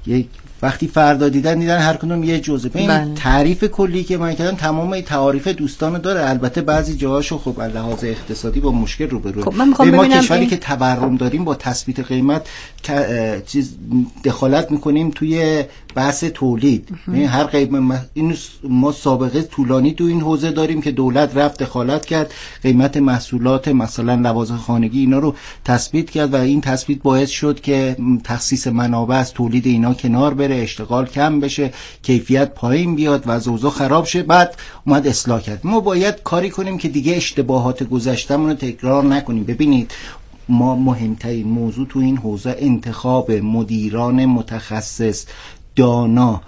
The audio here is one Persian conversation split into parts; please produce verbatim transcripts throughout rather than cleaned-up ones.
یک وقتی فردا دیدن دیدن هر کدوم یه جزء. ببین تعریف کلی که من کردم تمام این تعاریف دوستانو داره، البته بعضی جاهاشو خب از لحاظ اقتصادی با مشکل روبروه. خب ما کشوری این... که تورم داریم با تثبیت قیمت چیز دخالت میکنیم توی بحث تولید. یعنی هر قیمت این ما سابقه طولانی تو این حوزه داریم که دولت رفت دخالت کرد، قیمت محصولات مثلا لوازم خانگی اینا رو تثبیت کرد و این تثبیت باعث شد که تخصیص منابع از تولید اینا کنار بره، اشتغال کم بشه، کیفیت پایین بیاد و اوضاع خراب شه. بعد اومد اصلاح کرد. ما باید کاری کنیم که دیگه اشتباهات گذشته‌مون رو تکرار نکنیم. ببینید ما مهمترین موضوع تو این حوزه انتخاب مدیران متخصص، دانا،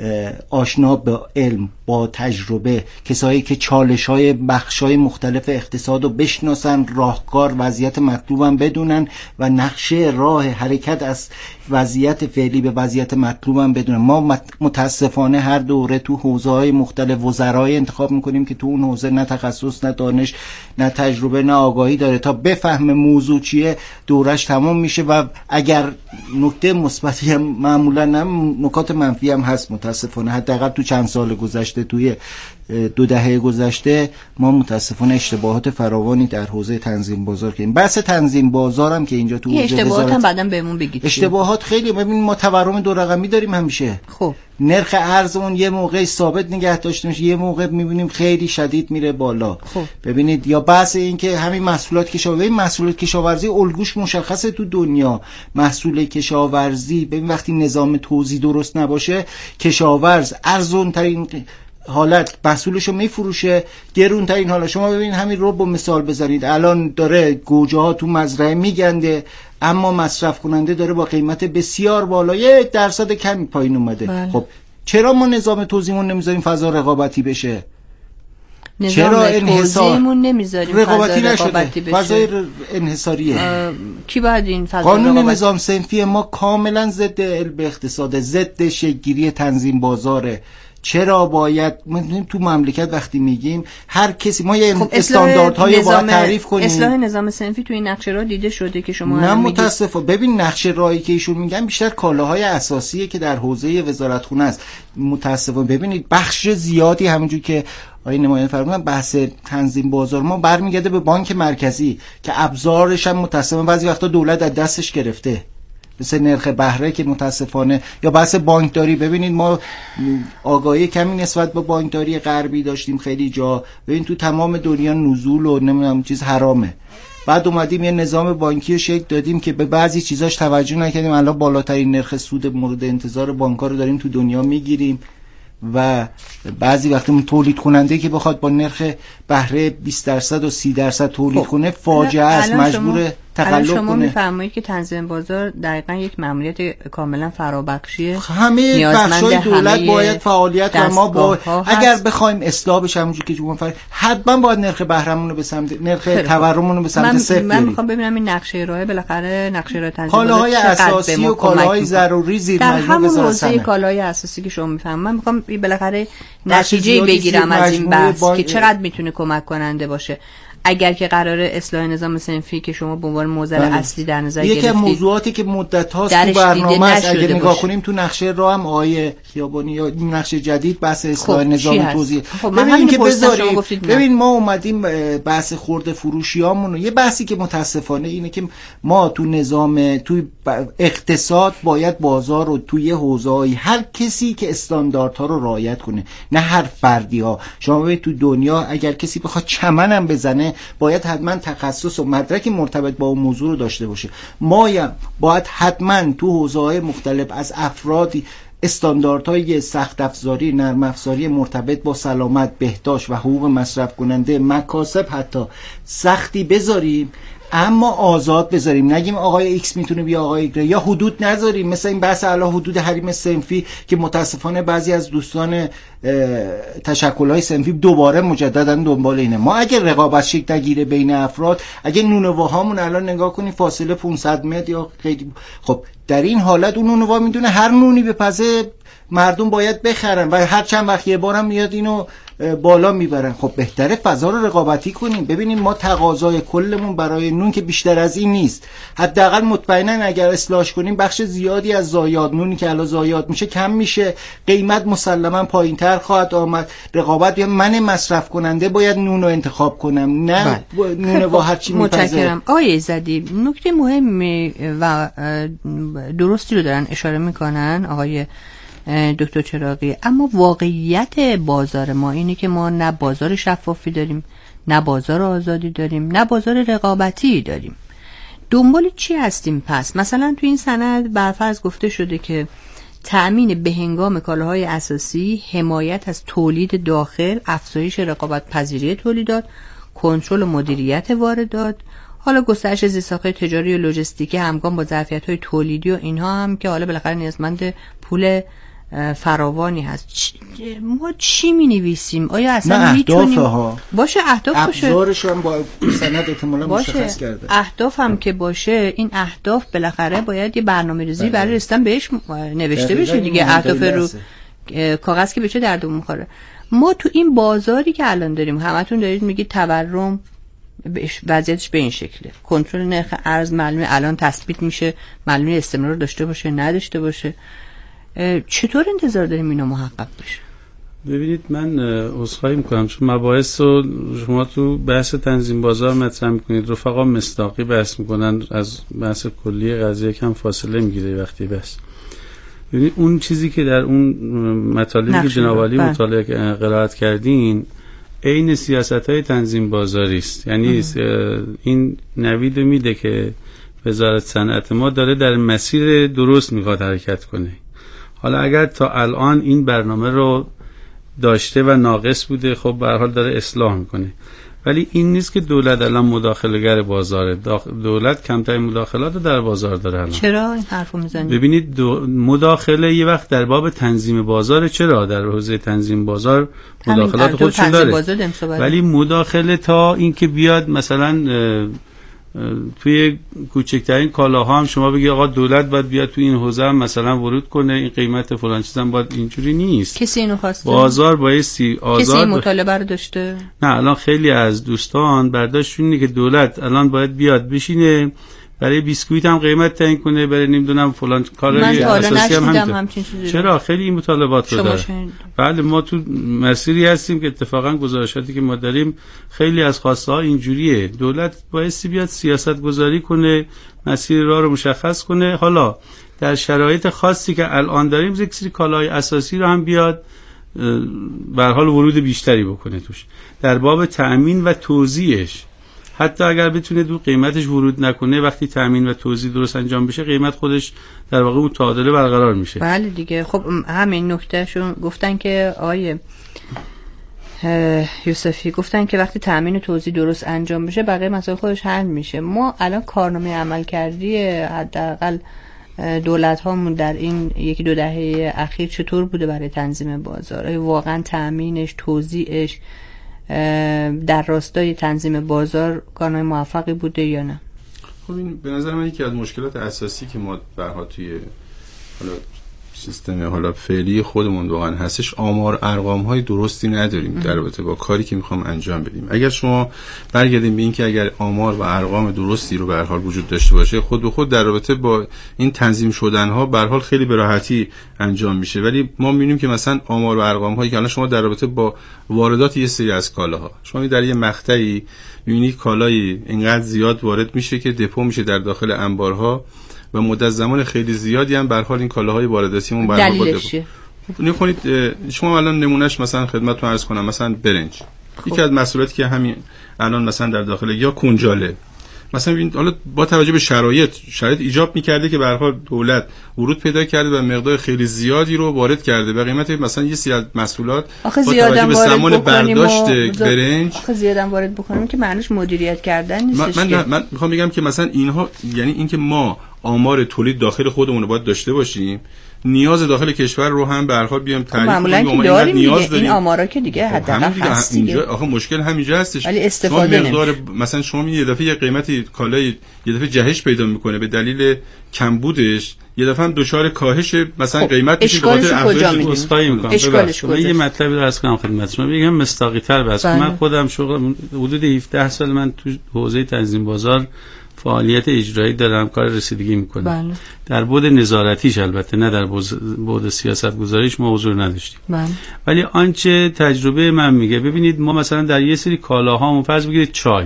آشنا به علم، با تجربه، کسایی که چالش‌های بخش‌های مختلف اقتصاد رو بشناسن، راهکار وضعیت مطلوبم بدونن و نقشه راه حرکت از وضعیت فعلی به وضعیت مطلوبم بدونن. ما متاسفانه هر دوره تو حوزه‌های مختلف وزرای انتخاب می‌کنیم که تو اون حوزه نه تخصص، نه دانش، نه تجربه، نه آگاهی داره تا بفهمه موضوع چیه. دورش تمام میشه و اگر نکته مثبتی هم معمولاً هم نکات منفی هم هست متاسفانه. حداقل تو چند سال گذشته، توی دو دهه گذشته ما متاسفانه اشتباهات فراوانی در حوزه تنظیم بازار کردیم. بحث تنظیم بازارم که اینجا تو حوزه اشتباهات هم بعداً بهمون بگید. اشتباهات خیلی، ببین ما تورم دو رقمی داریم همیشه. خب نرخ ارزمون یه موقع ثابت نگه داشته میشه، یه موقع میبینیم خیلی شدید میره بالا. خب ببینید یا بحث این که همین محصولات کشاورزی، محصولات کشاورزی الگوش مشخصه تو دنیا. محصول کشاورزی ببین وقتی نظام توزیع درست نباشه، کشاورز ارزون ترین حالت محصولشو میفروشه، گرون ترین حالت. شما ببین همین رو با مثال بزنید، الان داره گوجه ها تو مزرعه میگنده اما مصرف کننده داره با قیمت بسیار بالا یک درصد کمی پایین اومده. بله. خب چرا ما نظام توزیعمون نمیذاریم فضا رقابتی بشه؟ چرا انحصارمون نمیذاریم رقابتی فضا نشده؟ رقابتی بشه؟ فضای انحصاریه. کی باید این فضا قانون رقابتی؟ نظام صنفی ما کاملا ضد علم اقتصاد، ضد شکل‌گیری تنظیم بازاره. چرا باید تو مملکت وقتی میگیم هر کسی ما یه خب استانداردهایی رو باید تعریف کنیم؟ اصلاح نظام صنفی تو این نقشه راه دیده شده که شما نه متاسفانه. ببین نقشه راهی که ایشون میگن بیشتر کالاهای اساسیه که در حوزه وزارتخونه است. متاسفانه ببینید بخش زیادی همونجور که آقای نماینده فرمودن بحث تنظیم بازار ما برمیگرده به بانک مرکزی که ابزارش هم متاسفانه بعضی وقتا دولت از دستش گرفته، مثل نرخ بهره که متاسفانه، یا بحث بانکداری. ببینید ما آگاهی کمی نسبت به بانکداری غربی داشتیم خیلی جا. ببین تو تمام دنیا نزول و نمیدونم چیز حرامه، بعد اومدیم یه نظام بانکی رو شکل دادیم که به بعضی چیزاش توجه نکردیم، الان بالاترین نرخ سود مورد انتظار بانک‌ها رو داریم تو دنیا میگیریم و بعضی وقتی تولید کننده که بخواد با نرخ بهره بیست درصد و سی درصد تولید کنه فاجعه است، مجبور تقلب کنه. شما میفرمایید که تنظیم بازار دقیقاً یک مأموریت کاملا فرابخشیه. همه بخشای دولت باید فعالیت و ما با اگر بخوایم اصلاح بشه همونجوری که شما فرمودید حتما باید نرخ بهرهمون رو به سمت نرخ تورممون رو به سمت صفر بریم. من میخوام ببینم این نقشه راه بالاخره نقشه راه تنظیم بازار کالاهای اساسی و کالاهای ضروری زیر مجموعه وزارت کالاهای اساسی که شما میفهمید، من میخوام بالاخره نتیجه بگیرم از این بحث که چقدر میتونه کمک کننده باشه. اگر که قرار اصلاح نظام صنفی که شما به عنوان موضوع اصلی در نظر گرفتید، یکی از موضوعاتی که مدت هاست تو برنامه است، اگه نگاه کنیم تو نقشه راه هم آیه خیابانی یا نقشه جدید بحث اصلاح خب نظام توزیع. خب ببین که بذاریم ببین ما اومدیم بحث خرده فروشیامون، یه بحثی که متاسفانه اینه که ما تو نظام تو اقتصاد باید بازار رو توی حوزه‌ای هر کسی که استانداردها رو رعایت کنه، نه هر فردی ها. شما ببین تو دنیا اگر کسی بخواد چمنم بزنه باید حتما تخصص و مدرک مرتبط با اون موضوع رو داشته باشه. ما باید حتما تو حوزه‌های مختلف از افرادی استانداردهای سخت افزاری، نرم افزاری مرتبط با سلامت، بهداشت و حقوق مصرف کننده، مکاسب حتی سختی بذاریم اما آزاد بذاریم. نگیم آقای ایکس میتونه بیا آقای ایگره، یا حدود نذاریم مثلا این بحث اعلی حدود حریم صنفی که متاسفانه بعضی از دوستان تشکل‌های صنفی دوباره مجددا دنبال اینه. ما اگه رقابت شکل نگیره بین افراد، اگه نونواهامون الان نگاه کنی فاصله پانصد متر یا خیلی، خب در این حالت اون نونوا میدونه هر نونی به پزه مردم باید بخرن و هر چند وقت یه بارم میاد اینو بالا میبرن. خب بهتره فضا رو رقابتی کنیم، ببینیم ما تقاضای کلمون برای نون که بیشتر از این نیست، حداقل مطمئنا اگر اصلاحش کنیم بخش زیادی از زایات نونی که الان زایات میشه کم میشه، قیمت مسلما پایینتر خواهد آمد. رقابت یا من مصرف کننده باید نون رو انتخاب کنم، نه نون با هر چی میپزه. متشکرم. آیه زدی نکته مهمی و درستی رو دارن اشاره میکنن آقای دکتر چراغی، اما واقعیت بازار ما اینه که ما نه بازار شفافی داریم، نه بازار آزادی داریم، نه بازار رقابتی داریم. دنبال چی هستیم پس؟ مثلا تو این سند برفرض گفته شده که تأمین بهنگام کالاهای اساسی، حمایت از تولید داخل، افزایش رقابت پذیری تولیدات، کنترل و مدیریت واردات، حالا گسترش زیرساخت‌های تجاری و لوجستیکی همگام با ظرفیت‌های تولیدی و اینها هم که حالا بالاخره نیازمند پول فراوانی هست. چ... ما چی می نویسیم؟ آیا اصلا میتونیم ها. باشه اهداف باشه، ابزارش هم با سند احتمالاً مشخص کرده، اهداف هم که باشه، این اهداف بالاخره باید یه برنامه‌ریزی برای رسیدن بهش نوشته بشه دیگه. اهداف رو کاغذ که بشه درد می‌خوره. ما تو این بازاری که الان داریم، همتون دارید میگید تورم وضعیتش به این شکله، کنترل نرخ ارز معلومه الان تثبیت میشه، معلومه استمرار داشته باشه نداشته باشه، چطور انتظار داریم اینا محقق بشه؟ ببینید من عذرخواهی میکنم چون مباحث رو شما تو بحث تنظیم بازار مطرح میکنید، رفقا مصداقی بحث میکنن، از بحث کلی قضیه کم فاصله میگیره وقتی بحث. ببینید اون چیزی که در اون مطالبی که جناب عالی مطالعه قرائت کردین عین سیاست‌های تنظیم بازاری است. یعنی این نوید میده که وزارت صنعت ما داره در مسیر درست میخواد حرکت کنه. حالا اگر تا الان این برنامه رو داشته و ناقص بوده، خب به هر حال داره اصلاح میکنه. ولی این نیست که دولت الان مداخله‌گر بازاره. دولت کمترین مداخلات رو در بازار داره الان. چرا این حرفو میزنید؟ ببینید مداخله یه وقت در باب تنظیم بازار، چرا در حوزه تنظیم بازار مداخلات خودشون داره، ولی مداخله تا اینکه بیاد مثلا توی کوچکترین کالاها هم شما بگی آقا دولت باید بیاد توی این حوزه هم مثلا ورود کنه، این قیمت فلان چیز هم باید، اینجوری نیست. کسی اینو خواسته؟ بازار بایستی آزاد. کسی این مطالبه رو داشته؟ نه الان خیلی از دوستان برداشتشون اینه که دولت الان باید بیاد بشینه برای بیسکویت هم قیمت تعیین کنه، برای نمیدونم فلان کارای اساسی هم همین. چرا خیلی این مطالبات رو داره. بله ما تو مسیری هستیم که اتفاقا گزارشاتی که ما داریم خیلی از خواسته ها اینجوریه. دولت باید بیاد سیاست گذاری کنه، مسیر راه رو مشخص کنه. حالا در شرایط خاصی که الان داریم یک سری کالای اساسی رو هم بیاد به هر حال ورود بیشتری بکنه توش در باب تأمین و توزیعش. حتی اگر بتونه دو قیمتش ورود نکنه، وقتی تامین و توزیع درست انجام بشه قیمت خودش در واقع اون تعادل برقرار میشه. بله دیگه. خب همین نکتهشون گفتن که آیه یوسفی گفتن که وقتی تامین و توزیع درست انجام بشه بقیه مسائل خودش حل میشه. ما الان کارنامه عمل کردی حداقل دولت هامون در این یکی دو دهه اخیر چطور بوده برای تنظیم بازار؟ واقعا تامینش، توزیعش در راستای تنظیم بازار کارنامه موفقی بوده یا نه؟ خب این به نظر من یکی از مشکلات اساسی که ما برها توی حالا سیستم حالا فعلی خودمون واقعا هستش، آمار ارقام های درستی نداریم در رابطه با کاری که میخوام انجام بدیم. اگر شما برگردیم به این که اگر آمار و ارقام درستی رو به هر حال وجود داشته باشه، خود به خود در رابطه با این تنظیم شدن ها به هر حال خیلی به راحتی انجام میشه. ولی ما میبینیم که مثلا آمار و ارقام هایی که الان شما در رابطه با واردات یه سری از کالاها، شما در یه مقطعی میبینید کالایی اینقدر زیاد وارد میشه که دپو میشه در داخل انبارها و مدت زمان خیلی زیادی هم به هر حال این کالاهای وارداتیمون برای دلیلش نکنید. شما الان نمونهش مثلا خدمتتون عرض کنم، مثلا برنج خب. یکی از محصولاتی که همین الان مثلا در داخل یا کنجاله مثلا ببینید، حالا با توجه به شرایط شرایط ایجاب می‌کرده که به هر حال دولت ورود پیدا کرده و مقدار خیلی زیادی رو وارد کرده به قیمت مثلا یه سری از محصولات با توجه به زمان برداشت برنج آخه زیادم وارد بکنیم که معنیش مدیریت کردن نیستش. من من, من میخوام بگم که مثلا اینها، یعنی اینکه ما آمار تولید داخل خودمون رو باید داشته باشیم، نیاز داخل کشور رو هم به هر حال بیام تعریف کنیم. معمولا که داریم نیاز داریم. این آمارا که دیگه حداقل هست دیگه. اینجا آخه مشکل همینجا هستش. ولی استفاده مقدار مثلا شما یه دفعه یه قیمتی کالای یه دفعه جهش پیدا میکنه به دلیل کمبودش، یه دفعه هم دچار کاهش مثلا خب قیمت میشه به خاطر افزایش اسپای میکنم. اشکالش کجاست؟ یه مطلبی رو عرض کنم خدمت شما، بگم مستاقی تر بس. من خودم شغل حدود هفده سال من تو حوزه تنظیم بازار فعالیت اجرایی دارم، کار رسیدگی میکنم. بله. در بعد نظارتیش البته، نه در بعد سیاست گذاریش ما حضور نداشتیم. بله. ولی آنچه تجربه من میگه، ببینید ما مثلا در یه سری کالاها فرض بگیرید چای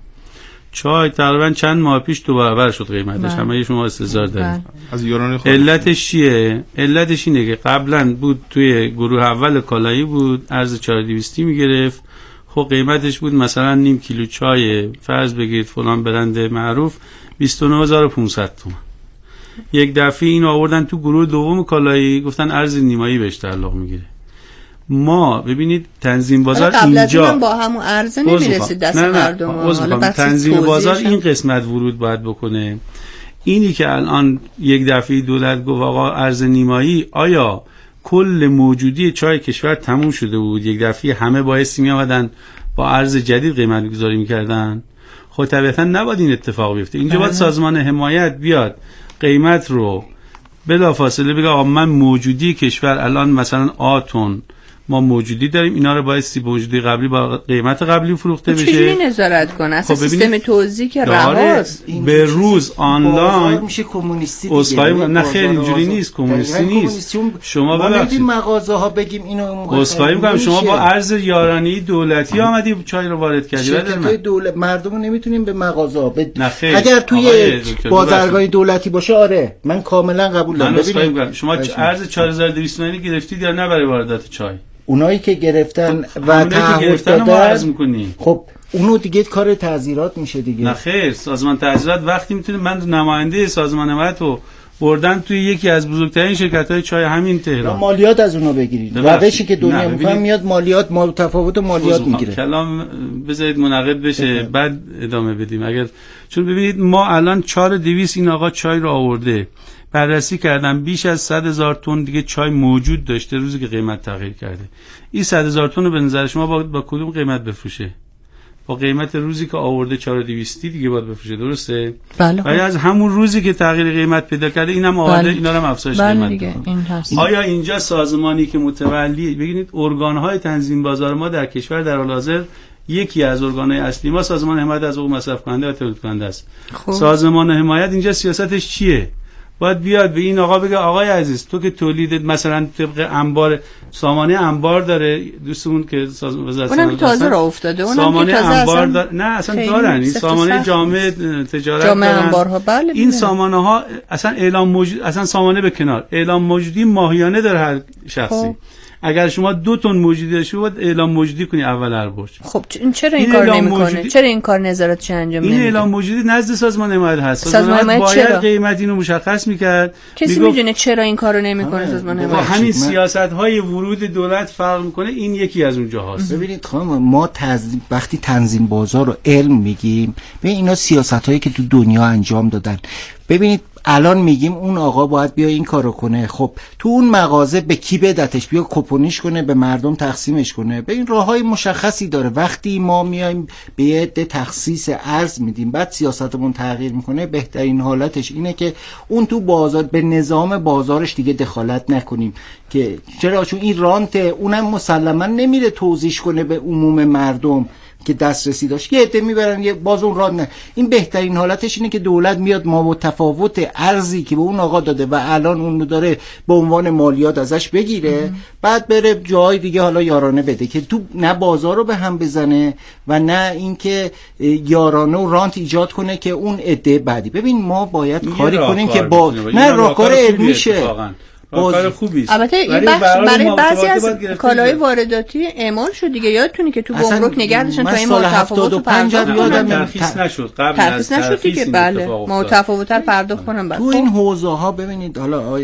چای تقریبا چند ماه پیش دو برابر شد قیمتش. همه شما استظهار دارید. از یاران خود علتش چیه؟ علتش اینه که قبلا بود توی گروه اول کالایی بود، ارز چهار دویست میگرفت. خب قیمتش بود مثلا نیم کیلو چای فرض بگیرید فلان برند معروف بیست و نه هزار و پانصد تومان. یک دفعه این آوردن تو گروه دوم کالایی، گفتن ارز نیمایی بهش تعلق میگیره. ما ببینید تنظیم بازار اینجا قبلا با همون ارز نمیرسید دست مردم. حالا تنظیم بازار این قسمت ورود باید بکنه. اینی که الان یک دفعه دولت گفت آقا ارز نیمایی، آیا کل موجودی چای کشور تموم شده بود یک دفعه همه بایستی می آمدن با ارز جدید قیمت گذاری میکردن؟ خب طبیعتا نباید این اتفاق بیفته. اینجا باید سازمان حمایت بیاد قیمت رو بلافاصله بگه آقا من موجودی کشور الان مثلا آتون ما موجودی داریم، اینا رو بایستی موجودی قبلی با قیمت قبلی فروخته بشه. چجوری نظارت کنه؟ اصلا خب سیستم توزیع که رواست به روز آنلاین میشه کمونیستی دیگه. اسخای نه خیر اینجوری نیست، کمونیستی نیست. شما ببینید مغازه ها بگیم اینو اسخای میگم شما با ارز یارانه‌ای دولتی آمدی چای رو وارد کردی. شرکت‌های دولت مردم نمیتونیم به مغازه ها بد... اگر توی بازرگاه دولتی باشه آره من کاملا قبول دارم. ببینید شما ارز چهار هزار و دویست تومانی گرفتید یا نه برای واردات چای؟ اونایی که گرفتن و تعهد دادن، خب اونو دیگه کار تعزیرات میشه دیگه. نه خیر، سازمان تعزیرات وقتی میتونه، من نماینده سازمان حمایت رو بردن توی یکی از بزرگترین شرکت‌های چای همین تهران، مالیات از اونا بگیرید. روشی که دنیا میکنه میاد مالیات ما تفاوت مالیات میگیره. کلام بذارید منعقد بشه بعد ادامه بدیم. اگر چون ببینید ما الان چهار و دویست این آقا چای رو آورده، بررسی کردم بیش از صد هزار تن دیگه چای موجود داشته روزی که قیمت تغییر کرده. این صد هزار تن رو به نظر شما با, با کدوم قیمت بفروشه؟ با قیمت روزی که آورده چهار و دویست دیگه باید بفروشه، درسته؟ بله. ولی از همون روزی که تغییر قیمت پیدا کرده اینم آورده بله. اینا رو هم افزایش بله قیمت دیگه. این هست. آیا اینجا سازمانی که متولی ببینید ارگان‌های تنظیم بازار ما در کشور در حال حاضر یکی از ارگان‌های اصلی ما سازمان حمایت از حقوق مصرف کننده و تولید کننده است. خب. سازمان حمایت اینجا سیاستش چیه؟ باید بیاد به این آقا بگه آقای عزیز تو که تولید مثلا طبق انبار سامانه انبار داره، دوستمون که وزارت اونم تازه راه افتاده، اونم سامانه انبار دار... نه اصلا دارن این سامانه جامعه تجارت جامعه انبارها. بله این سامانه ها اصلا اعلام موجود، اصلا سامانه به کنار، اعلام موجودی ماهیانه داره هر شخصی. خب. اگر شما دو تن موجودی داشته باید اعلام موجودی کنی اول هر برج. خب این چرا این, این کار نمیکنه؟ موجودی... چرا این کار نظارتش انجام نمیده؟ این اعلام موجودی نزد سازمان حمایت هست. سازمان حمایت باید چرا؟ قیمت اینو مشخص میکرد. کسی میگفت... میدونه چرا این کارو نمیکنه سازمان حمایت؟ همین سیاست‌های ورود دولت فرق میکنه، این یکی از اونجا هست. ببینید خانم ما تنظیم وقتی تنظیم بازار رو علم میگیم، ببین اینا سیاست‌هایی که تو دنیا انجام دادن. ببینید الان میگیم اون آقا باید بیا این کارو کنه، خب تو اون مغازه به کی بدتش، بیا کپونیش کنه به مردم تقسیمش کنه. به این راههای مشخصی داره. وقتی ما میایم به یه تخصیص ارز میدیم بعد سیاستمون تغییر میکنه، بهترین حالتش اینه که اون تو بازار به نظام بازارش دیگه دخالت نکنیم. که چرا؟ چون این رانت اونم مسلما نمیره توزیع کنه به عموم مردم که دسترسی داشت، یه عده میبرن یه باز اون راه نه. این بهترین حالتش اینه که دولت میاد ما با تفاوت ارزی که به اون آقا داده و الان اون رو داره به عنوان مالیات ازش بگیره ام. بعد بره جای دیگه حالا یارانه بده که تو نه بازار رو به هم بزنه و نه اینکه یارانه و رانت ایجاد کنه که اون عده بعدی. ببین ما باید کاری کنیم که با نه راهکار علمیشه کار خوبی است. البته این بخش برای بعضی از کالای وارداتی اعمال شد دیگه. یادتونه که تو گمرک نگه داشتن تا این متفاوت پرداخت یادم ترخیص نشد، قبل از ترخیص نشد دیگه. بله متفاوت‌تر پرداخت کنن. تو این حوزه ها ببینید حالا آیه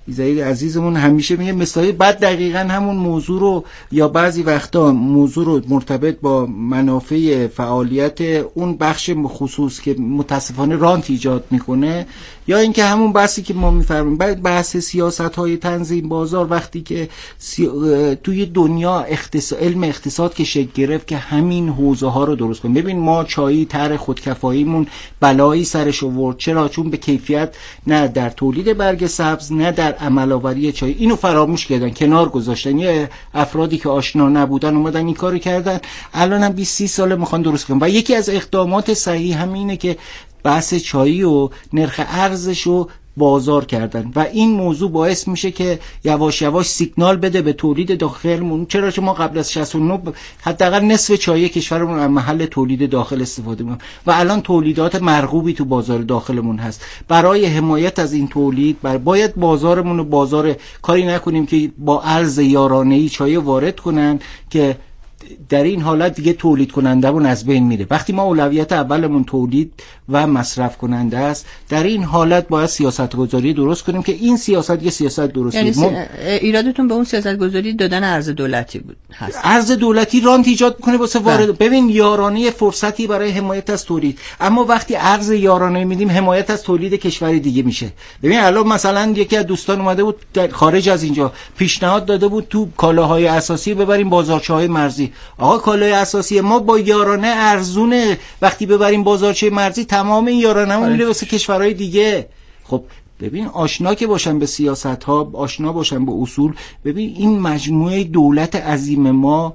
ایزایی عزیزمون همیشه میگه مثالی، بعد دقیقاً همون موضوع رو یا بعضی وقتا موضوع رو مرتبط با منافع فعالیت اون بخش خصوص که متاسفانه رانت ایجاد میکنه، یا اینکه همون بحثی که ما میفرماییم بحث سیاست‌های تنظیم بازار، وقتی که سی... توی دنیا اقتصاد، علم اقتصاد که شکل گرفت که همین حوزه ها رو درست کنیم. ببین ما چایی طرح خودکفاییمون بلایی سرش آورد. چرا؟ چون به کیفیت نه در تولید برگ سبز نه در عمل آوری چای اینو فراموش کردن، کنار گذاشتن. یه افرادی که آشنا نبودن اومدن این کارو کردن، الانم بیست سی ساله میخوان درست کنن. و یکی از اقدامات صحیح همینه که بحث چایی و نرخ ارزش رو بازار کردن و این موضوع باعث میشه که یواش یواش سیگنال بده به تولید داخلمون. چرا؟ چون ما قبل از شصت و نه حداقل نصف چای کشورمون از محل تولید داخل استفاده می‌کنیم و الان تولیدات مرغوبی تو بازار داخلمون هست. برای حمایت از این تولید بر باید بازارمون رو بازار کاری نکنیم که با ارز یارانه‌ای چای وارد کنن که در این حالت دیگه تولید کنندمون از بین میره. وقتی ما اولویت اولمون تولید و مصرف کننده است، در این حالت باید سیاست گذاری درست کنیم که این سیاست یه سیاست درستی. یعنی سی... ایرادتون به اون سیاست گذاری دادن ارز دولتی بود هست. ارز دولتی رانت ایجاد میکنه واسه وارد. ببین یارانه فرصتی برای حمایت از تولید، اما وقتی ارز یارانه میدیم حمایت از تولید کشور دیگه میشه. ببین الان مثلا یکی از دوستان اومده بود در خارج از اینجا پیشنهاد داده بود تو کالاهای اساسی ببریم بازارچه‌های مرزی. آقا کالای اساسی ما با یارانه ارزونه، وقتی ببریم بازارچه مرزی تمام این یارانه‌مون میره واسه کشورهای دیگه. خب ببین آشنا که باشن به سیاست ها، آشنا باشن به اصول. ببین این مجموعه دولت عظیم ما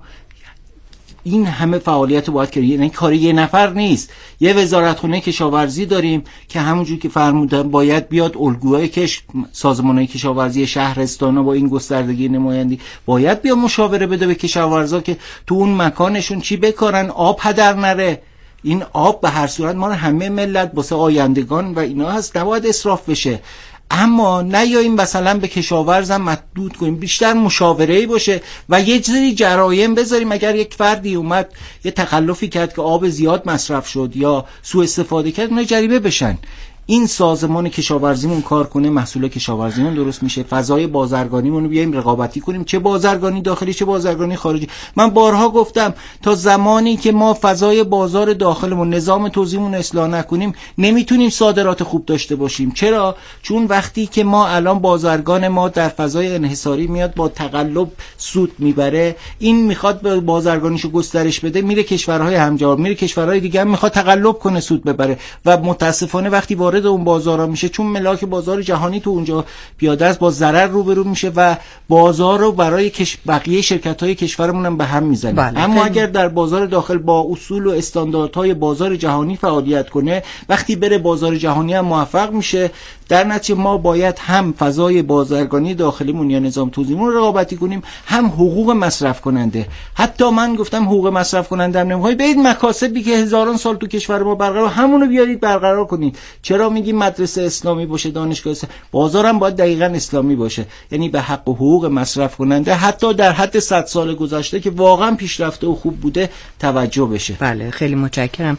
این همه فعالیت رو باید کرد، یعنی کاری یه نفر نیست. یه وزارتخونه کشاورزی داریم که همونجور که فرمودن باید بیاد الگوهای کش سازمانهای کشاورزی شهرستانا با این گستردگی نمایندی باید بیا مشاوره بده به کشاورزا که تو اون مکانشون چی بکارن، آب هدر نره. این آب به هر صورت ما رو همه ملت واسه آیندگان و اینا هست، نباید اسراف بشه. اما نیاییم مثلا به کشاورزم محدود کنیم، بیشتر مشاوره‌ای باشه و یه سری جرایم بذاریم. اگر یک فردی اومد یه تخلفی کرد که آب زیاد مصرف شد یا سوء استفاده کرد، اونا جریمه بشن. این سازمان کشاورزیمون کار کنه، محصول کشاورزیمون درست میشه، فضای بازرگانیمون رو بیایم رقابتی کنیم، چه بازرگانی داخلی چه بازرگانی خارجی. من بارها گفتم تا زمانی که ما فضای بازار داخلمون، نظام توزیعمون اصلاح نکنیم نمیتونیم صادرات خوب داشته باشیم. چرا؟ چون وقتی که ما الان بازرگان ما در فضای انحصاری میاد با تقلب سود میبره، این میخواد به بازرگانیشو گسترش بده، میره کشورهای همجوار، میره کشورهای دیگه هم میخواد تقلب کنه سود ببره و متاسفانه وقتی وارد اون بازارا میشه، چون ملاک بازار جهانی تو اونجا پیاده است، با ضرر روبرو میشه و بازار رو برای کش... بقیه شرکت‌های کشورمون هم به هم میزنه. بله. اما خیلی... اگر در بازار داخل با اصول و استانداردهای بازار جهانی فعالیت کنه، وقتی بره بازار جهانی هم موفق میشه. در نتیجه ما باید هم فضای بازرگانی داخلیمون یا نظام توزیعمون رو رقابتی کنیم، هم حقوق مصرف کننده. حتی من گفتم حقوق مصرف کننده هم نمیخواد برید مکاسبی که هزاران سال تو کشور ما برقرار، همونو بیارید برقرار کنید. چرا میگیم مدرسه اسلامی باشه، دانشگاه اسلامی؟ بازارم باید دقیقاً اسلامی باشه، یعنی به حق و حقوق مصرف کننده حتی در حد صد سال گذشته که واقعا پیشرفته و خوب بوده توجه بشه. بله خیلی متشکرم.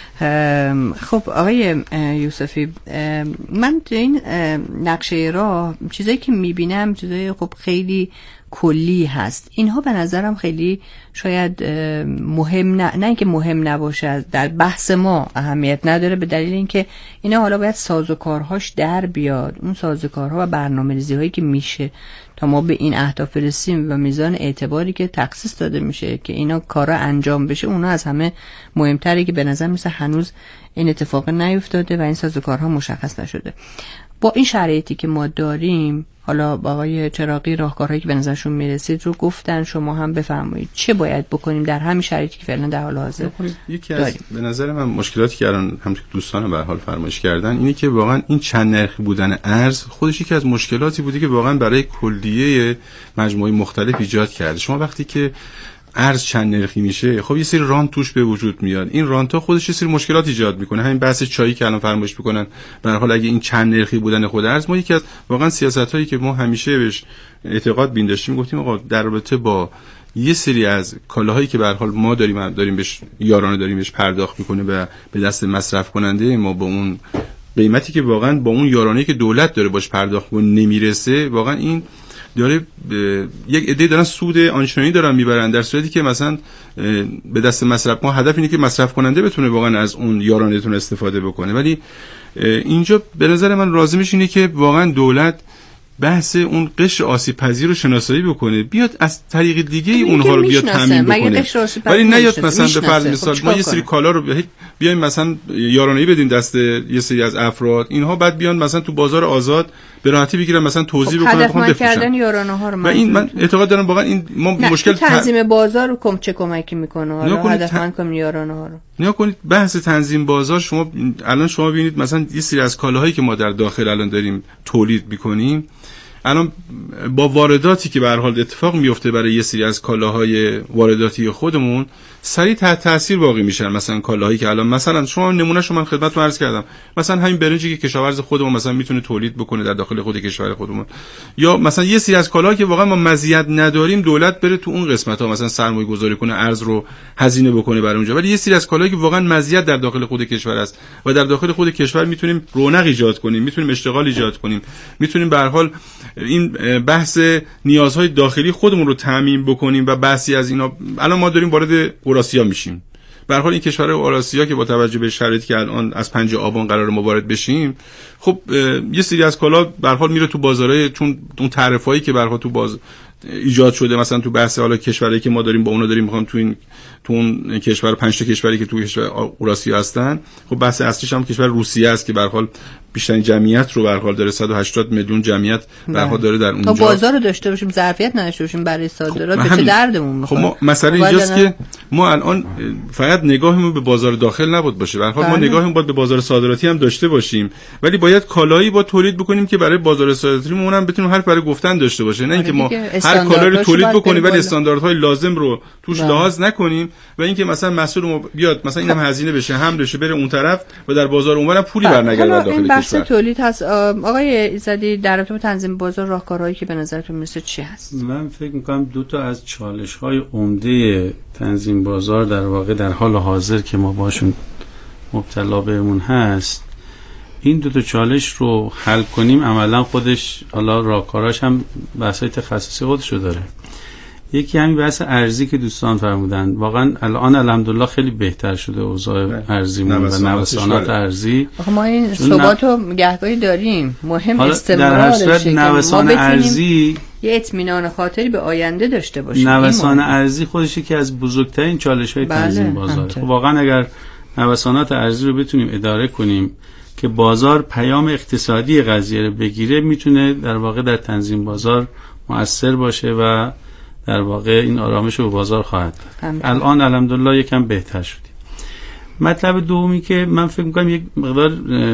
خب آقای یوسفی، من تو این نقشه راه چیزایی که میبینم چیزای خب خیلی کلی هست. اینها به نظرم خیلی شاید مهم نه نه اینکه مهم نباشه، در بحث ما اهمیت نداره، به دلیل اینکه اینا حالا باید سازوکارهاش در بیاد، اون سازوکارها و برنامه‌ریزی هایی که میشه تا ما به این اهداف برسیم و میزان اعتباری که تخصیص داده میشه که اینا کارا انجام بشه، اونا از همه مهمتره که به نظر میسه هنوز این اتفاق نیفتاده و این سازوکارها مشخص نشده. با این شرایطی که ما داریم، حالا آقای چراغی راهکارهایی که به نظرشون میرسید رو گفتن، شما هم بفرمایید چه باید بکنیم در همین شرایطی که فعلا در حال حاضر یکی از به نظر من مشکلاتی که الان هم دوستان به حال فرمایش کردن اینه که واقعا این چند نرخی بودن ارز خودش یکی از مشکلاتی بوده که واقعا برای کلیه مجموعه مختلف ایجاد کرده. شما وقتی که ارز چند نرخی میشه، خب یه سری رانت توش به وجود میاد. این رانت ها خودش یه سری مشکلات ایجاد میکنه. همین بحث چایی که الان فرمایش میکنن، به هر حال اگه این چند نرخی بودن خود ارز، ما یکی از واقعا سیاستایی که ما همیشه بهش اعتقاد بین داشتیم، گفتیم آقا در رابطه با یه سری از کالاهایی که به هر حال ما داریم داریم بهش یارانه داریم بهش پرداخت میکنه و به دست مصرف کننده ما با اون قیمتی که واقعا با اون یارانه‌ای که دولت داره باش پرداخت کنه نمیرسه، واقعا این داره یک عده دارن سود آنچنانی دارن میبرن، در صورتی که مثلا به دست مصرف ما هدف اینه که مصرف کننده بتونه واقعا از اون یارانه‌تون استفاده بکنه. ولی اینجا به نظر من لازمش اینه که واقعا دولت بحث اون قشر آسیب پذیر رو شناسایی بکنه، بیاد از طریق دیگه ای اونها رو بیاد تامین بکنه، ولی نیاد مثلا به فرض مثال ما یه سری کالا رو بیایم مثلا یارانه‌ای بدیم دست یه سری از افراد، اینها بعد بیان مثلا تو بازار آزاد به راحتی بگیرن مثلا توزیع خب بکنن بخوام بفروشن یارانه‌ها رو. و این من اعتقاد دارم واقعا این ما مشکل تنظیم بازار رو کم چه کمکی میکنه حالا هدفمند کنیم یارانه‌ها رو. نیا کنید بحث تنظیم بازار، شما الان شما ببینید مثلا یه سری از کالاهایی که ما در داخل الان داریم تولید می‌کنیم، الان با وارداتی که به هر حال اتفاق میفته برای یه سری از کالاهای وارداتی خودمون سریع تحت تاثیر باقی میشن. مثلا کالاهایی که الان مثلا شما نمونه شما من خدمتتون عرض کردم، مثلا همین برنجی که کشاورز خودمون مثلا میتونه تولید بکنه در داخل خود کشور خودمون، یا مثلا یه سری از کالاها که واقعا ما مزیت نداریم دولت بره تو اون قسمت ها مثلا سرمایه گذاری کنه، ارز رو هزینه بکنه برای اونجا، ولی یه سری از کالاهایی که واقعا مزیت در داخل خود کشور است و در داخل خود کشور میتونیم رونق ایجاد کنیم، میتونیم اشتغال ایجاد کنیم، میتونیم به هر حال این بحث نیازهای داخلی خودمون رو تامین بکنیم و بحثی از اینا. الان ما داریم وارد اوراسیا میشیم، به هر حال این کشور اوراسیا که با توجه به شرایطی که الان از پنجم آبان قرار ما وارد بشیم، خب یه سری از کالا به هر حال میره تو بازارهای، چون اون تعرفه‌ای که به هر حال تو باز ایجاد شده مثلا تو بحث حالا کشورایی که ما داریم با اونا داریم میخوام تو این تو اون کشور پنج تا کشوری که تو کشور اوراسیا هستن، خب بحث اصلیش هم کشور روسیه است که به هر حال بیشترین جمعیت رو به هر حال داره، صد و هشتاد میلیون جمعیت به هر حال داره در اونجا. تا بازار رو داشته باشیم، ظرفیت نداشته باشیم برای صادرات، خب به چه دردمون میخوره؟ خب ما مسئله اینجاست که ما الان فقط نگاهمون به بازار داخل نباید باشه، به هر حال ما نگاهمون باید به بازار صادراتی هم داشته باشیم، ولی باید کالایی با تولید بکنیم که برای بازار صادراتیمون هم بتونیم حرف برای گفتن داشته باشه، نه اینکه ما هر کالایی رو تولید بکنیم ولی استانداردهای لازم رو توش لحاظ نکنیم و اینکه مثلا مسئول ما بیاد مثلا اینم هزینه بشه، حمل بشه، بره اون طرف و در بازار اونورم پولی برنگرده داخل کشور. تولید هست. آقای ایزدی در رابطه با تنظیم بازار راهکارهایی که به نظرتون میرسه چی هست؟ من فکر میکنم دو تا از چالش‌های عمده تنظیم بازار در واقع در حال حاضر که ما باشون مبتلا بهمون هست، این دو تا چالش رو حل کنیم عملا خودش حالا راهکاراش هم بحث‌های تخصصی خودشو داره. یکی همین بحث ارزی که دوستان فرمودن، واقعا الان الحمدلله خیلی بهتر شده اوضاع ارزیمون و نوسانات ارزی. آخه ما این ثبات و گهگاهی داریم، مهم استمرارشه که نوسان ارزی یه اطمینان خاطری به آینده داشته باشیم. نوسان ارزی خودش یکی از بزرگترین چالش‌های بله. تنظیم بازاره. خب واقعا اگر نوسانات ارزی رو بتونیم اداره کنیم که بازار پیام اقتصادی قضیه رو بگیره، میتونه در واقع در تنظیم بازار مؤثر باشه و در واقع این آرامش رو به بازار خواهد داد. الان الحمدلله یکم بهتر شدیم. مطلب دومی که من فکر می‌کنم یک مقدار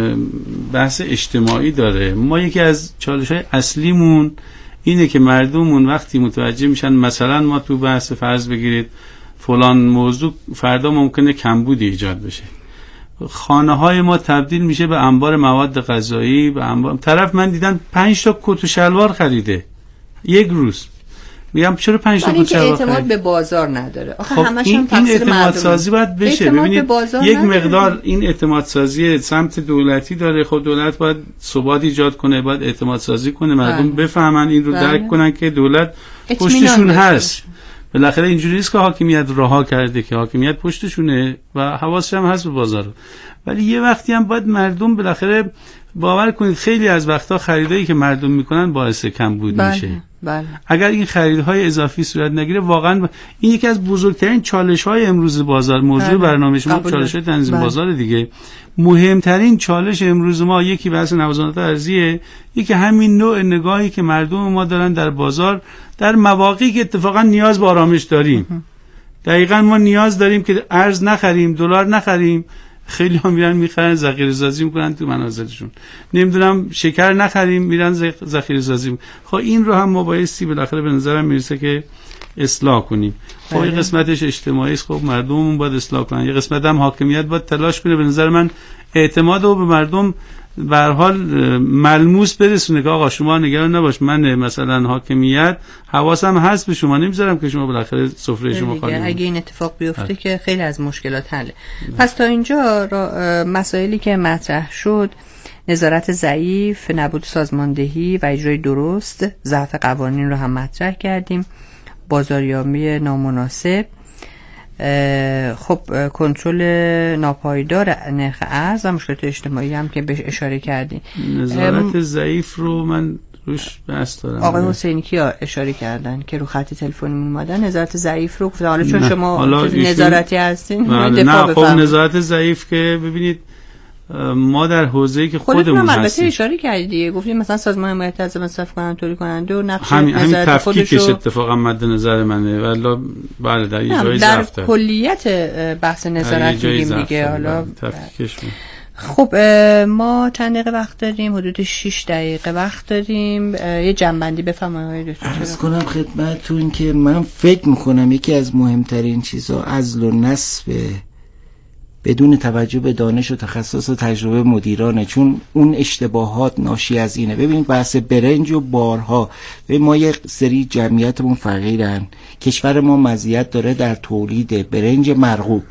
بحث اجتماعی داره. ما یکی از چالش‌های اصلیمون اینه که مردممون وقتی متوجه میشن مثلا ما تو بحث فرض بگیرید فلان موضوع فردا ممکنه کمبودی ایجاد بشه، خانه‌های ما تبدیل میشه به انبار مواد غذایی، به انبار طرف من دیدم پنج تا کت و شلوار خریده یک روز. میگم چرا پنج تا کت شلوار اعتماد به بازار نداره. آخه خب همش این, هم تقصیر این اعتماد سازی باید بشه. ببینید یک مقدار این اعتماد سازی سمت دولتی داره. خب دولت باید ثبات ایجاد کنه، باید اعتماد سازی کنه، مردم بله. بفهمن این رو بله. درک کنن که دولت پشتشون هست. بالاخره اینجوری نیست که حاکمیت رها کرده، که حاکمیت پشتشونه و حواسش هم هست به بازار. ولی یه وقتی هم باید مردم بالاخره باور کنید خیلی از وقتا خریدایی که مردم میکنن باعث کمبود بله. میشه. بله. اگر این خریدهای اضافی صورت نگیره واقعا این یکی از بزرگترین چالش‌های امروز بازار، موضوع بله. برنامه شما چالش‌های تنظیم بله. بازار دیگه. مهمترین چالش امروز ما یکی بحث نوسانات ارزیه، یکی همین نوع نگاهی که مردم ما دارن در بازار در مواقعی که اتفاقا نیاز به آرامش داریم. دقیقاً ما نیاز داریم که ارز نخریم، دلار نخریم. خیلی ها میرن میخرن ذخیره سازی میکنن تو منازلشون، نمیدونم شکر نخریم میرن ذخیره سازی. خب این رو هم ما بایستی بالاخره به نظرم میرسه که اصلاح کنیم. خب این قسمتش اجتماعی است، خب مردممون باید اصلاح کنن. یه قسمت هم حاکمیت باید تلاش کنه به نظر من اعتماد رو به مردم به هر حال ملموس برسونه که آقا شما نگران نباش، من مثلا حاکمیت حواسم هست به شما، نمیذارم که شما بالاخره سفره شما خالی. اگه این اتفاق بیفته که خیلی از مشکلات حله. پس تا اینجا مسائلی که مطرح شد نظارت ضعیف، نبود سازماندهی و اجرای درست، ضعف قوانین رو هم مطرح کردیم، بازاریابی نامناسب، خب کنترل ناپایدار نرخ ارز و مشکلات اجتماعی هم که بهش اشاره کردیم. نظارت ضعیف رو من روش بحث دارم. آقای حسینی کیا اشاره کردن که رو خط تلفنمون اومدن نظارت ضعیف رو گفتن، حالا چون شما نظارتی هستین نه خب نظارت ضعیف که ببینید ما در حوزه‌ای که خودمون هستیم البته اشاره کردید، گفتیم مثلا سازمان حمایت از مصرف کننده تولید کننده و نقش همین همین تفکیکش اتفاقا مد نظر منه، ولی بله در یه جایی ضعف داره. در کلیت بحث نظارت میگیم دیگه. حالا تفکیکش خب ما چند دقیقه وقت داریم؟ حدود شش دقیقه وقت داریم. یه جنبندی بفرمایید دکتر. عرض کنم خدمتتون که من فکر میکنم یکی از مهمترین چیزها عزل و نصب بدون توجه به دانش و تخصص و تجربه مدیرانه، چون اون اشتباهات ناشی از اینه. ببینید بحث برنج و بارها، ما یک سری جمعیتمون فقیرن، کشور ما مزیت داره در تولید برنج مرغوب.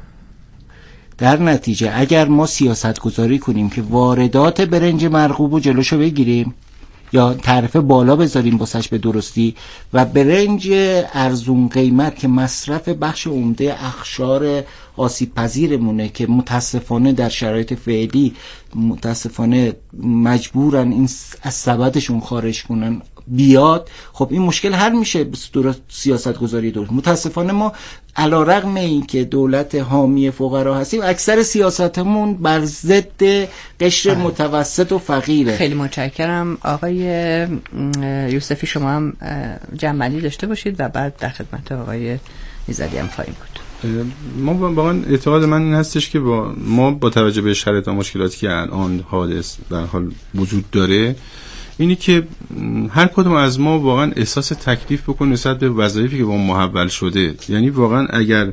در نتیجه اگر ما سیاست گذاری کنیم که واردات برنج مرغوب رو جلوشو بگیریم یا تعرفه بالا بذاریم باسش به درستی و برنج ارزون قیمت که مصرف بخش عمده اقشار آسیب پذیرمونه که متاسفانه در شرایط فعلی متاسفانه مجبورن این از سبدشون خارج کنن بیاد، خب این مشکل حل میشه درست سیاست گذاری درست. متاسفانه ما علیرغم این که دولت حامی فقرا هستیم اکثر سیاستمون بر ضد قشر متوسط و فقیره. خیلی متشکرم آقای یوسفی، شما هم جنبندی داشته باشید و بعد در خدمت آقای ایزدی هم خواهیم بود. ما واقعا اعتقاد من این هستش که با ما با توجه به شرایط و مشکلاتی که الان حادث در حال وجود داره، اینی که هر کدوم از ما واقعا احساس تکلیف بکنه نسبت به وظایفی که با ما محول شده. یعنی واقعا اگر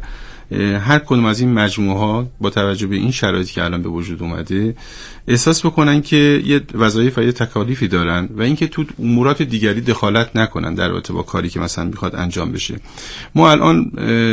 هر کدوم از این مجموعه ها با توجه به این شرایطی که الان به وجود اومده احساس بکنن که یه وظایف و یه تکالیفی دارن و اینکه تو امورات دیگری دخالت نکنن در رابطه با کاری که مثلا میخواد انجام بشه. ما الان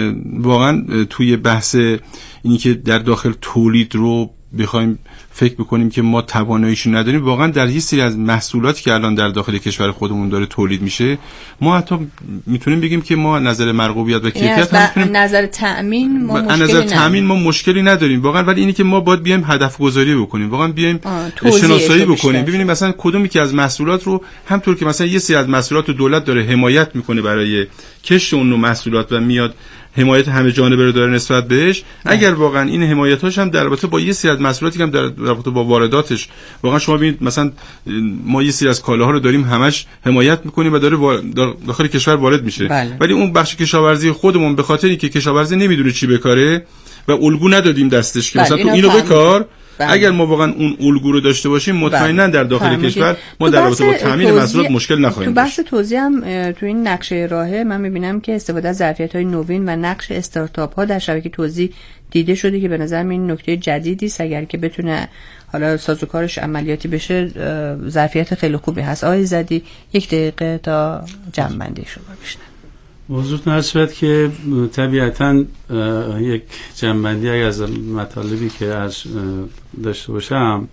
واقعا توی بحث اینی که در داخل تولید رو بخوایم فکر بکنیم که ما تواناییشو نداریم، واقعا در یه سری از محصولاتی که الان در داخل کشور خودمون داره تولید میشه ما حتی میتونیم بگیم که ما نظر مرغوبیت و کیفیت هم میتونیم نظر تأمین ما مشکلی نظر تأمین ما مشکلی نداریم واقعا، ولی اینی که ما باید بیایم هدف گذاری بکنیم، واقعا بیایم شناسایی بکنیم، ببینیم مثلا کدومی که از محصولات رو همونطور که مثلا یه سری از محصولات رو دولت داره حمایت میکنه برای کشت اون محصولات و میاد حمایت همه جانبه رو داره نسبت بهش، اگر واقعا این حمایتاش هم در رابطه با یه سری از محصولاتی که هم در رابطه با وارداتش واقعا شما ببینید مثلا ما یه سری از کالاها رو داریم همش حمایت میکنیم و داره داخل کشور وارد میشه، بله. ولی اون بخش کشاورزی خودمون به خاطر اینکه کشاورزی نمیدونه چی بکاره و الگو ندادیم دستش که مثلا تو اینو بکار، بله. اگر ما واقعا اون الگو رو داشته باشیم مطمئنا در داخل فهمیدی. کشور ما در رابطه با تامین محصولات مشکل نخواهیم داشت. تو بحث توزیع هم تو این نقشه راهه من میبینم که استفاده از ظرفیت‌های نوین و نقش استارتاپ ها در شبکه توزیع دیده شده که به نظر من این نکته جدیدی است، اگر که بتونه حالا سازوکارش عملیاتی بشه ظرفیت خیلی خوبی هست. آقای زدی یک دقیقه تا جمع‌بندی شما بشنویم. موضوع نسبت که طبیعتاً یک جنبندی اگر از مطالبی که از داشته باشم،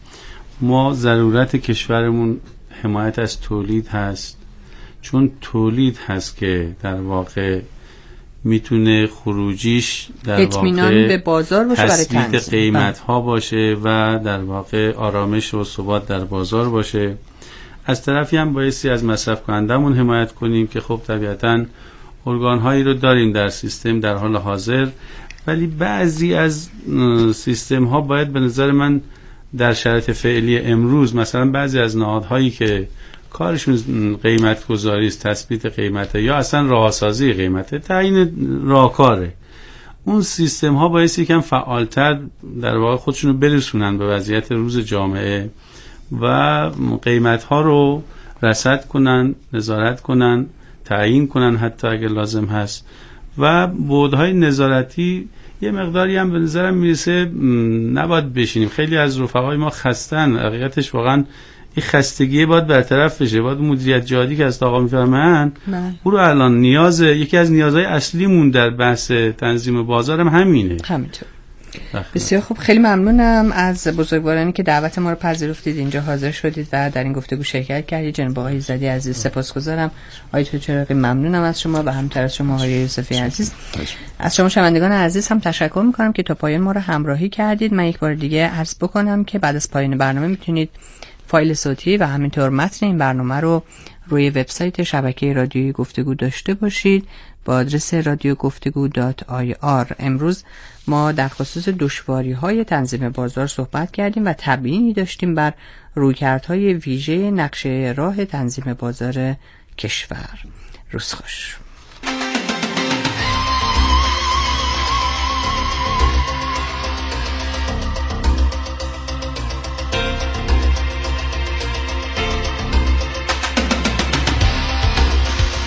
ما ضرورت کشورمون حمایت از تولید هست، چون تولید هست که در واقع میتونه خروجیش در واقع به بازار باشه، برای تثبیت قیمت ها باشه و در واقع آرامش و ثبات در بازار باشه. از طرفی هم بایستی از مصرف کنندمون حمایت کنیم که خب طبیعتاً ارگان هایی رو داریم در سیستم در حال حاضر، ولی بعضی از سیستم ها باید به نظر من در شرایط فعلی امروز، مثلا بعضی از نهادهایی که کارشون قیمت گذاری است، تثبیت قیمته یا اصلا راهسازی قیمته، تعیین راهکاره، اون سیستم ها باید یکم فعالتر در واقع خودشون رو برسونن به وضعیت روز جامعه و قیمت ها رو رصد کنن، نظارت کنن، تعیین کنن حتی اگر لازم هست، و بودهای نظارتی یه مقداری هم به نظرم میرسه نباید بشینیم. خیلی از رفقای ما خستن، حقیقتش واقعا این خستگی باید برطرف بشه، باید مدیریت جهادی که از آقا میفرمایند او رو الان نیاز، یکی از نیازهای اصلیمون در بحث تنظیم بازار هم همینه. همینطور بسیار خوب، خیلی ممنونم از بزرگوارانی که دعوت ما رو پذیرفتید، اینجا حاضر شدید و در این گفتگو شرکت کردید. جناب آقای ایزدی عزیز سپاسگزارم. آقای توچراقی ممنونم از شما و همینطور از شما آقای یوسفی عزیز. از شما شنوندگان عزیز هم تشکر میکنم که تا پایان ما رو همراهی کردید. من یک بار دیگه عرض بکنم که بعد از پایان برنامه میتونید فایل صوتی و همینطور متن این برنامه رو روی وبسایت شبکه رادیویی گفتگو داشته باشید با آدرس رادیو گفتگو دات آی آر. امروز ما در خصوص دشواری‌های تنظیم بازار صحبت کردیم و تبیینی داشتیم بر رویکردهای ویژه نقشه راه تنظیم بازار کشور. روز خوش.